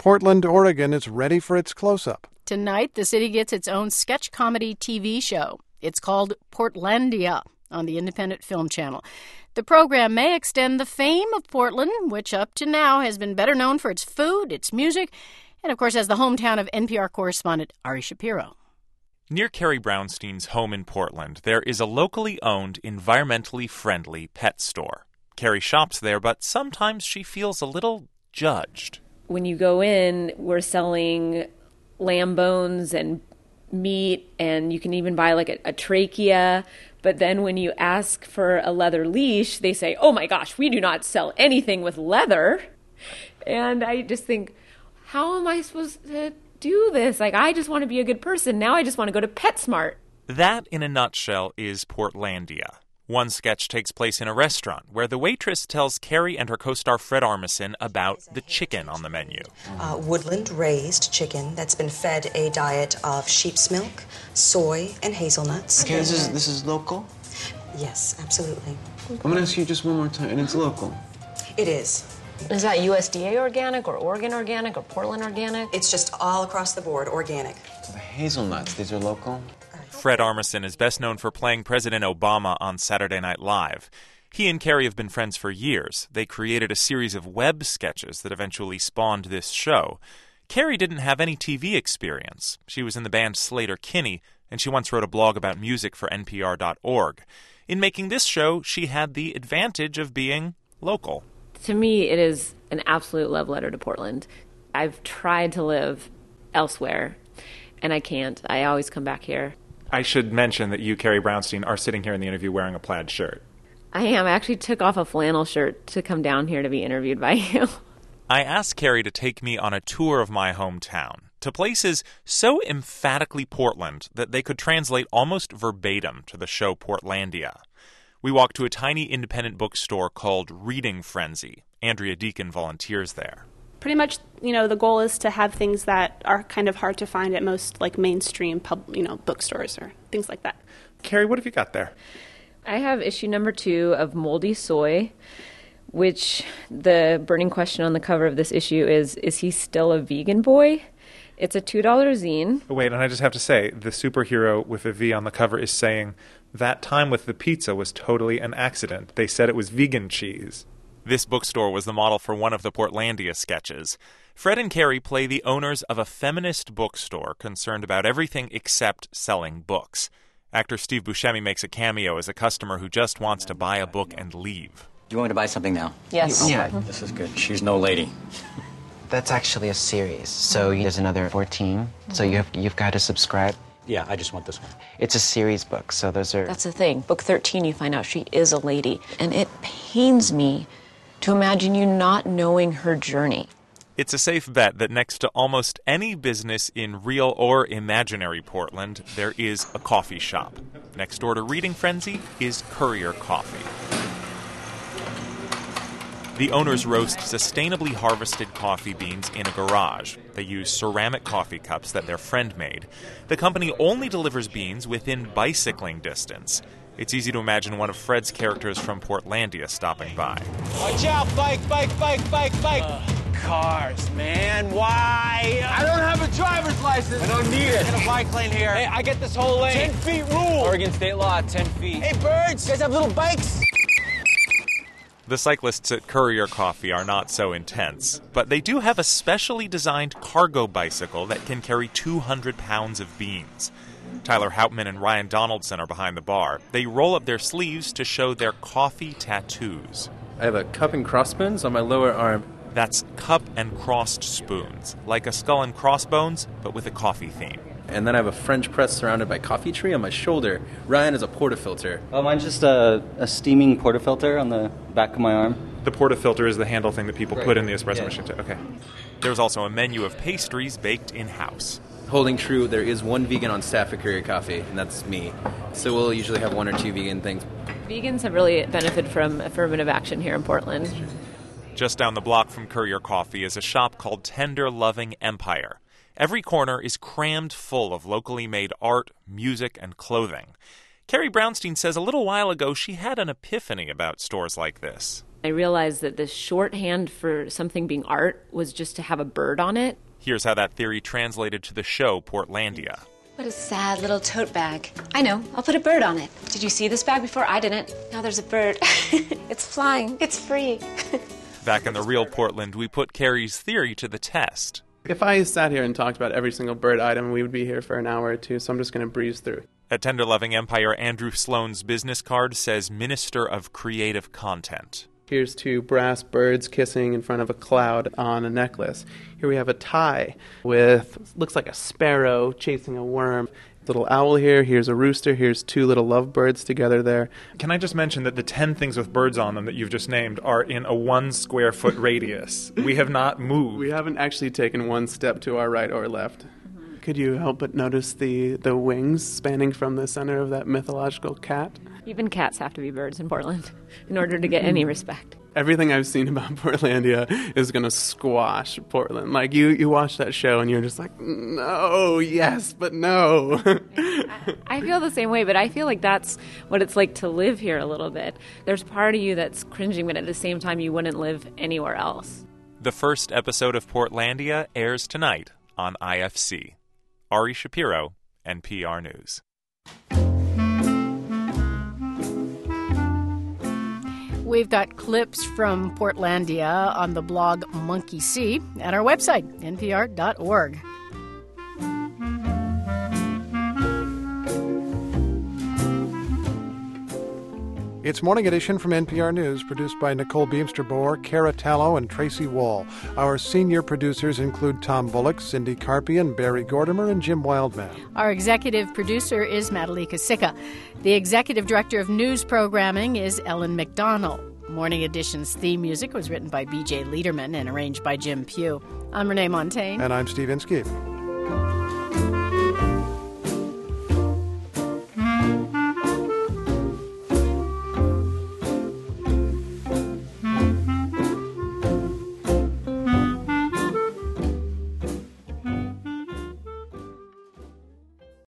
Portland, Oregon is ready for its close-up. Tonight, the city gets its own sketch comedy TV show. It's called Portlandia on the Independent Film Channel. The program may extend the fame of Portland, which up to now has been better known for its food, its music, and of course as the hometown of NPR correspondent Ari Shapiro. Near Carrie Brownstein's home in Portland, there is a locally owned, environmentally friendly pet store. Carrie shops there, but sometimes she feels a little judged. When you go in, we're selling lamb bones and meat, and you can even buy like a trachea. But then when you ask for a leather leash, they say, oh my gosh, we do not sell anything with leather. And I just think, how am I supposed to do this? Like, I just want to be a good person. Now I just want to go to PetSmart. That, in a nutshell, is Portlandia. One sketch takes place in a restaurant where the waitress tells Carrie and her co-star Fred Armisen about the chicken on the menu. Woodland-raised chicken that's been fed a diet of sheep's milk, soy, and hazelnuts. Okay, this is local? Yes, absolutely. I'm going to ask you just one more time, and it's local. It is. Is that USDA organic or Oregon organic or Portland organic? It's just all across the board organic. The hazelnuts, these are local? Fred Armisen is best known for playing President Obama on Saturday Night Live. He and Carrie have been friends for years. They created a series of web sketches that eventually spawned this show. Carrie didn't have any TV experience. She was in the band Sleater-Kinney, and she once wrote a blog about music for NPR.org. In making this show, she had the advantage of being local. To me, it is an absolute love letter to Portland. I've tried to live elsewhere, and I can't. I always come back here. I should mention that you, Carrie Brownstein, are sitting here in the interview wearing a plaid shirt. I am. I actually took off a flannel shirt to come down here to be interviewed by you. I asked Carrie to take me on a tour of my hometown, to places so emphatically Portland that they could translate almost verbatim to the show Portlandia. We walked to a tiny independent bookstore called Reading Frenzy. Andrea Deacon volunteers there. Pretty much, the goal is to have things that are kind of hard to find at most, like mainstream bookstores or things like that. Carrie, what have you got there? I have issue number 2 of Moldy Soy, which the burning question on the cover of this issue is he still a vegan boy? It's a $2 zine. Wait, and I just have to say, the superhero with a V on the cover is saying, that time with the pizza was totally an accident. They said it was vegan cheese. This bookstore was the model for one of the Portlandia sketches. Fred and Carrie play the owners of a feminist bookstore concerned about everything except selling books. Actor Steve Buscemi makes a cameo as a customer who just wants to buy a book and leave. Do you want me to buy something now? Yes. Yeah. This is good. She's no lady. That's actually a series, so there's another 14, so you've got to subscribe. Yeah, I just want this one. It's a series book, so those are... That's the thing. Book 13, you find out she is a lady. And it pains me to imagine you not knowing her journey. It's a safe bet that next to almost any business in real or imaginary Portland, there is a coffee shop. Next door to Reading Frenzy is Courier Coffee. The owners roast sustainably harvested coffee beans in a garage. They use ceramic coffee cups that their friend made. The company only delivers beans within bicycling distance. It's easy to imagine one of Fred's characters from Portlandia stopping by. Watch out, bike! Cars, man, why? I don't have a driver's license. I don't need it. Get a bike lane here. Hey, I get this whole lane. 10 feet rule. Oregon state law, 10 feet. Hey, birds, you guys have little bikes? The cyclists at Courier Coffee are not so intense, but they do have a specially designed cargo bicycle that can carry 200 pounds of beans. Tyler Hauptman and Ryan Donaldson are behind the bar. They roll up their sleeves to show their coffee tattoos. I have a cup and crossbones on my lower arm. That's cup and crossed spoons, like a skull and crossbones, but with a coffee theme. And then I have a French press surrounded by coffee tree on my shoulder. Ryan is a portafilter. Oh, mine's just a steaming portafilter on the back of my arm. The portafilter is the handle thing that people put in the espresso machine. Okay. There's also a menu of pastries baked in-house. Holding true, there is one vegan on staff at Courier Coffee, and that's me. So we'll usually have 1 or 2 vegan things. Vegans have really benefited from affirmative action here in Portland. Just down the block from Courier Coffee is a shop called Tender Loving Empire. Every corner is crammed full of locally made art, music, and clothing. Carrie Brownstein says a little while ago she had an epiphany about stores like this. I realized that the shorthand for something being art was just to have a bird on it. Here's how that theory translated to the show Portlandia. What a sad little tote bag. I know, I'll put a bird on it. Did you see this bag before? I didn't. Now there's a bird. It's flying. It's free. Back in the real Portland, we put Carrie's theory to the test. If I sat here and talked about every single bird item, we would be here for an hour or two, so I'm just going to breeze through. At Tender Loving Empire, Andrew Sloan's business card says Minister of Creative Content. Here's 2 brass birds kissing in front of a cloud on a necklace. Here we have a tie with, looks like a sparrow chasing a worm. Little owl here, here's a rooster, here's 2 little lovebirds together there. Can I just mention that the 10 things with birds on them that you've just named are in a 1 square foot radius? We have not moved. We haven't actually taken one step to our right or left. Could you help but notice the wings spanning from the center of that mythological cat? Even cats have to be birds in Portland in order to get any respect. Everything I've seen about Portlandia is going to squash Portland. Like, you watch that show and you're just like, no, yes, but no. I feel the same way, but I feel like that's what it's like to live here a little bit. There's part of you that's cringing, but at the same time you wouldn't live anywhere else. The first episode of Portlandia airs tonight on IFC. Ari Shapiro, NPR News. We've got clips from Portlandia on the blog Monkey See at our website, npr.org. It's Morning Edition from NPR News, produced by Nicole Beamster-Boer, Cara Tallow, and Tracy Wall. Our senior producers include Tom Bullock, Cindy Carpian, Barry Gordimer, and Jim Wildman. Our executive producer is Madalika Sikka. The executive director of news programming is Ellen McDonnell. Morning Edition's theme music was written by B.J. Liederman and arranged by Jim Pugh. I'm Renee Montagne. And I'm Steve Inskeep.